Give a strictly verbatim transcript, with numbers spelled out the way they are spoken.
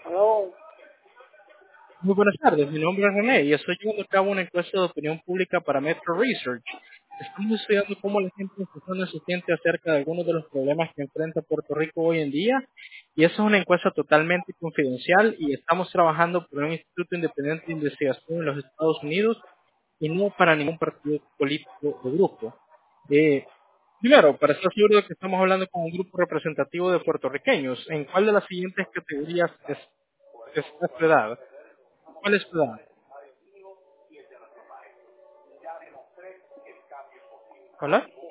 Aló, Muy buenas tardes, mi nombre es René y estoy llevando a cabo una encuesta de opinión pública para Metro Research. Estamos estudiando cómo la gente en Funciona se siente acerca de algunos de los problemas que enfrenta Puerto Rico hoy en día, y esa es una encuesta totalmente confidencial y estamos trabajando por un instituto independiente de investigación en los Estados Unidos y no para ningún partido político o grupo. Eh, Primero, para estar seguro de que estamos hablando con un grupo representativo de puertorriqueños, ¿en cuál de las siguientes categorías es, está su edad? ¿Cuál es su edad? ¿Hola?